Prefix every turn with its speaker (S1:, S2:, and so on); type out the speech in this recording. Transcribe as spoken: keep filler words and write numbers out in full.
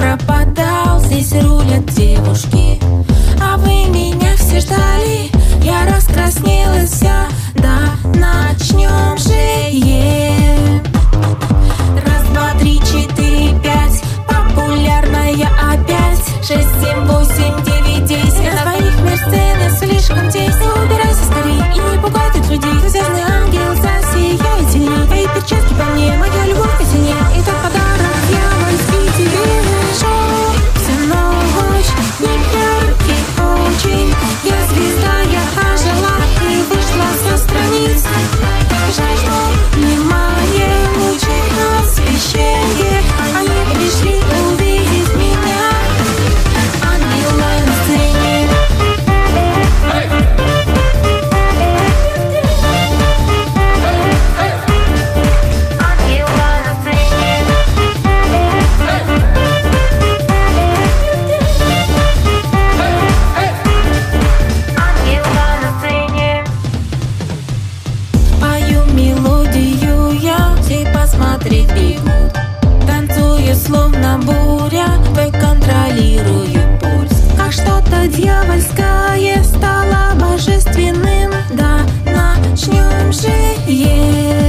S1: пропадал. Здесь рулят девушки, а вы меня все ждали. Я раскраснелась вся, да начнем же. Раз, два, три, четыре, пять. Популярная опять. Шесть, семь, восемь, девять, десять. На своих мерцедес слишком тесно. Убирайся скорее и не пугай тут людей. Звездный ангел засияет сильнее. Твои перчатки по мне, моя любовь посильнее. И тот подарок дьявольский тебе. Шел всю ночь, не яркий очень. Я звезда, я ожила и вышла со страниц. Жаль, что внимание лучей освещение. Они пришли увидеть меня. Ангел на сцене. Ангел на сцене. Ангел на сцене. Пою мелодию я, все посмотреть бегут. Танцую словно буря, вы контролирую пульс. Как что-то дьявольское стало божественным. Да начнем же.